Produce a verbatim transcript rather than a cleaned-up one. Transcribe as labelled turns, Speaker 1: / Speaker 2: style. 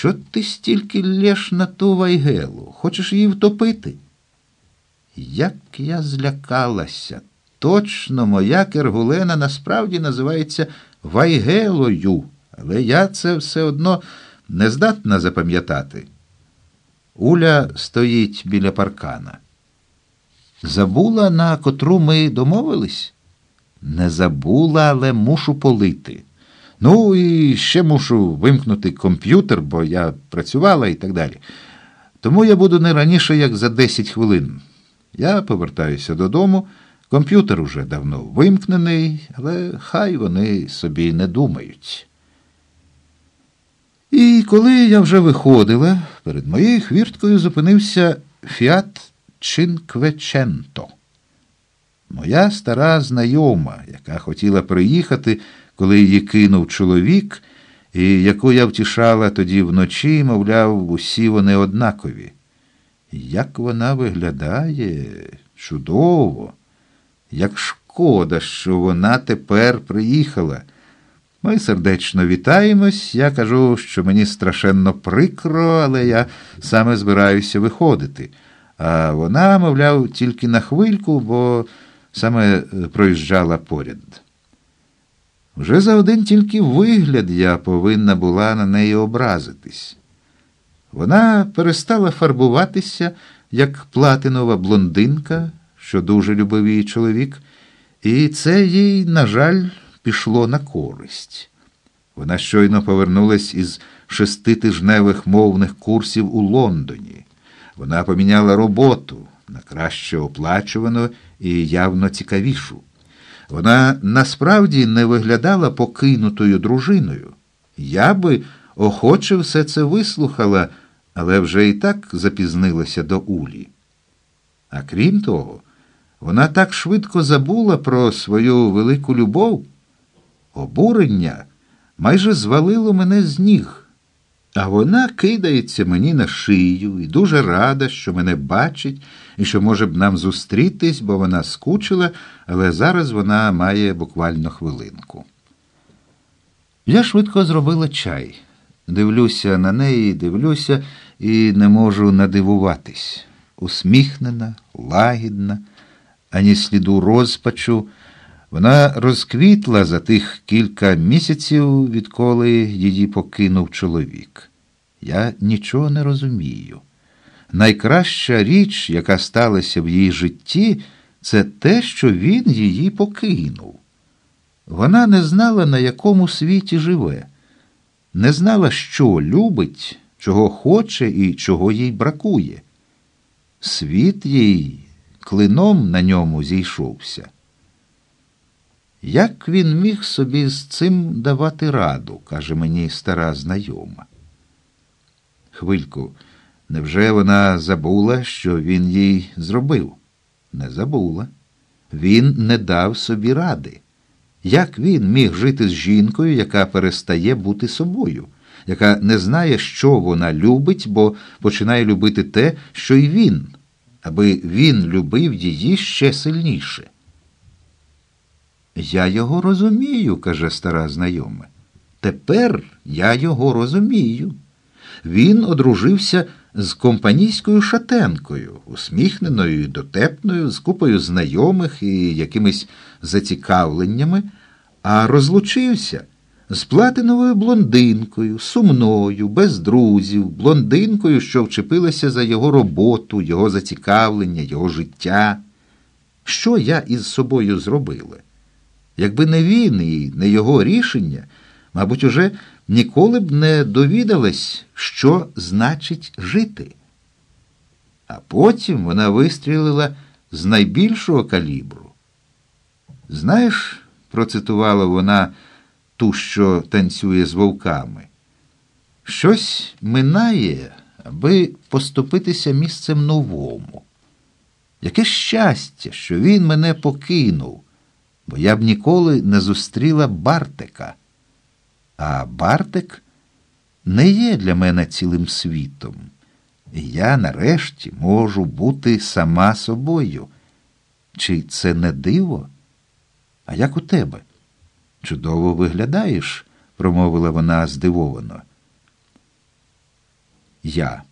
Speaker 1: що ти стільки лєш на ту Вайгелу? Хочеш її втопити? Як я злякалася. Точно, моя Кергулена насправді називається Вайгелою, але я це все одно не здатна запам'ятати. Уля стоїть біля паркана. Забула, на котру ми домовились? Не забула, але мушу полити. Ну, і ще мушу вимкнути комп'ютер, бо я працювала і так далі. Тому я буду не раніше, як за десять хвилин. Я повертаюся додому, комп'ютер уже давно вимкнений, але хай вони собі не думають. І коли я вже виходила, перед моєю хвірткою зупинився Фіат Чинквеченто. Моя стара знайома, яка хотіла приїхати, коли її кинув чоловік, і яку я втішала тоді вночі, мовляв, усі вони однакові. Як вона виглядає, чудово, як шкода, що вона тепер приїхала. Ми сердечно вітаємось, я кажу, що мені страшенно прикро, але я саме збираюся виходити. А вона, мовляв, тільки на хвильку, бо саме проїжджала поряд. Вже за один тільки вигляд я повинна була на неї образитись. Вона перестала фарбуватися, як платинова блондинка, що дуже любив її чоловік, і це їй, на жаль, пішло на користь. Вона щойно повернулась із шеститижневих мовних курсів у Лондоні. Вона поміняла роботу на краще оплачувану і явно цікавішу. Вона насправді не виглядала покинутою дружиною. Я би охоче все це вислухала, але вже і так запізнилася до Улі. А крім того, вона так швидко забула про свою велику любов. Обурення майже звалило мене з ніг. А вона кидається мені на шию і дуже рада, що мене бачить і що може б нам зустрітись, бо вона скучила, але зараз вона має буквально хвилинку. Я швидко зробила чай. Дивлюся на неї, дивлюся і не можу надивуватись. Усміхнена, лагідна, ані сліду розпачу. Вона розквітла за тих кілька місяців, відколи її покинув чоловік. Я нічого не розумію. Найкраща річ, яка сталася в її житті, це те, що він її покинув. Вона не знала, на якому світі живе. Не знала, що любить, чого хоче і чого їй бракує. Світ їй клином на ньому зійшовся. Як він міг собі з цим давати раду, каже мені стара знайома. Хвильку, невже вона забула, що він їй зробив? Не забула. Він не дав собі ради. Як він міг жити з жінкою, яка перестає бути собою, яка не знає, що вона любить, бо починає любити те, що й він, аби він любив її ще сильніше? «Я його розумію», – каже стара знайома. «Тепер я його розумію. Він одружився з компанійською шатенкою, усміхненою і дотепною, з купою знайомих і якимись зацікавленнями, а розлучився з платиновою блондинкою, сумною, без друзів, блондинкою, що вчепилася за його роботу, його зацікавлення, його життя. Що я із собою зробила? Якби не він і не його рішення, мабуть, уже ніколи б не довідалась, що значить жити. А потім вона вистрілила з найбільшого калібру. Знаєш, процитувала вона ту, що танцює з вовками, щось минає, аби поступитися місцем новому. Яке щастя, що він мене покинув, бо я б ніколи не зустріла Бартика. А Бартик не є для мене цілим світом. І я нарешті можу бути сама собою. Чи це не диво? А як у тебе? Чудово виглядаєш, промовила вона здивовано. я.